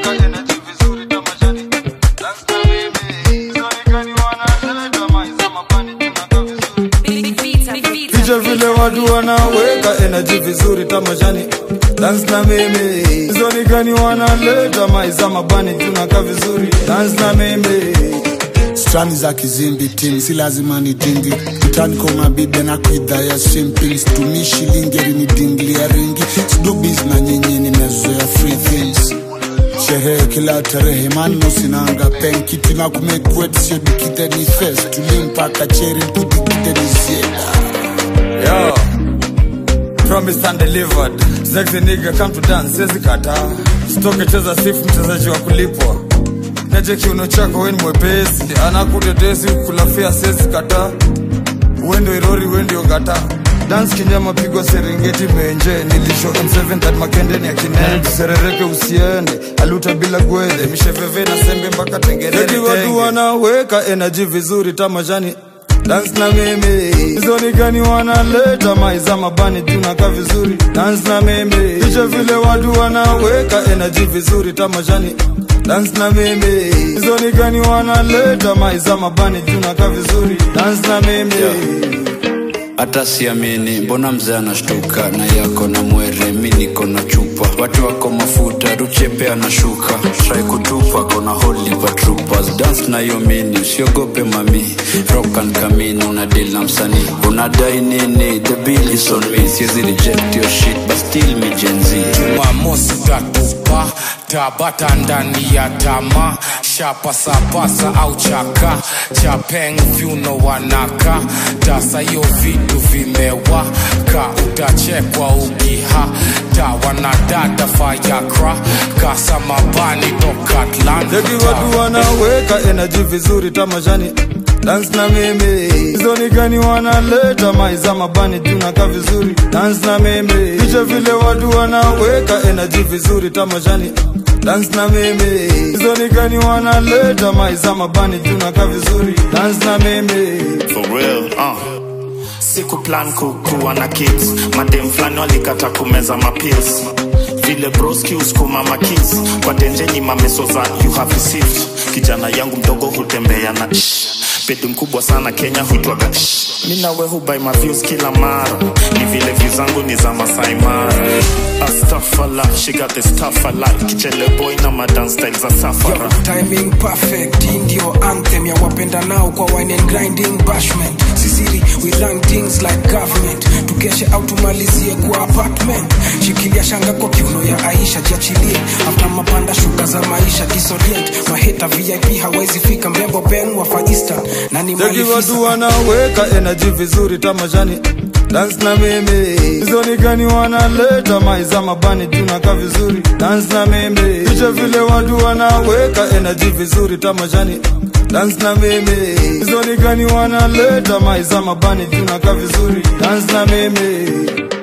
weka energy vizuri tamashani. Dance na mimi zonikani wanaleta maiza mabani tunaka vizuri. Picha vile watu wanaweka energy vizuri tamashani. Dance na mimi zonikani wanaleta maiza mabani tunaka vizuri. Dance na mimi strani za kizimbi ting, si lazima ni dingi. Mtani kwa mabibi na kuidha ya simping. Situmi shilingi ni dingli ya ringi. Sidubiz na nyinyi nimezoea free things. Sherehe kila tarehe manu sinanga pen. Kitu na kumekuet sio dikite ni fest. Tulimpaka cherry kudikite ni zeda. Yo, promised and delivered. Sexy nigga come to dance, sezi kata. Stoke cheza sifu mchezaji wa kulipwa. Neje kiuno chako weni mwepesi. Anakutetesi kulafia sezi kata. Wendo irori wendo gata. Dance kinyama pigwa Serengeti menje. Nilisho M7 that makende ni akinene. Tuserereke usiende, aluta bila gwede. Misheveve na sembe mpaka tengerere tenge. Yeki watu wanaweka energy vizuri tamashani. Dance na mimi zonikani wanaleta maiza mabani tunaka vizuri. Dance na mimi picha vile watu wanaweka energy vizuri tamashani. Dance na mimi zonikani wanaleta maiza mabani tunaka vizuri. Dance na mimi Hata siamini, mbona mzee anashtuka. Na yako na mwere, mimi niko na chupa. Watu wako mafuta, ruchepe anashuka. Try kutupa, kona holy patroopers. Dance na yomini, usiogope mami. Rock and kamini, unadeal na msanii. Unadai nini, the bill is on me. Siezi reject your shit, but still me Gen Z. Jumamosi tatupa, tabata ndani ya tama. Shapasa au chaka, chapeng viuno wanaka. Tasa yo vitu vimewa, ka utachekwa ukiha. Tawana dada firecracker, kasa mabani toka Atlanta. Yeki watu wanaweka energy vizuri tamashani. Dance na mimi zonikani wanaleta maiza mabani tunaka vizuri. Dance na mimi picha vile watu wanaweka energy vizuri tamashani. Dance na mimi zonikani wanaleta maiza mabani tunaka vizuri. Dance na mimi for real. Siku plan kukuwa na kids. Madem flani walikata kumeza mapills. Vile broski uskuma makis. Kwa denjeni mameso za you have received. Kijana yangu mdogo hutembea na Pedu mkubwa sana Kenya huitwaga Mina we hubai my views kila mara. Ni vile views zangu ni za Masai Mara. Astaghfirullah, she got this tough like Kichele boy na my dance style za safara. Timing perfect, ndio anthem ya wapenda nao kwa wine and grinding bashment. Sisiri, we run things like government. Tukeshe au tumalizie kwa apartment. Shikilia shanga kwa kiuno ya Aisha, jiachilie. After mapanda shuka za maisha, disorient. Maheta VIP hawezi fika, mrembo Ben wa Far Eastern. Yeki watu wanaweka energy vizuri tamashani. Dance na mimi zonikani wanaleta maiza mabani tunaka vizuri. Dance na mimi picha vile watu wanaweka energy vizuri tamashani. Dance na mimi zonikani wanaleta maiza mabani tunaka vizuri. Dance na mimi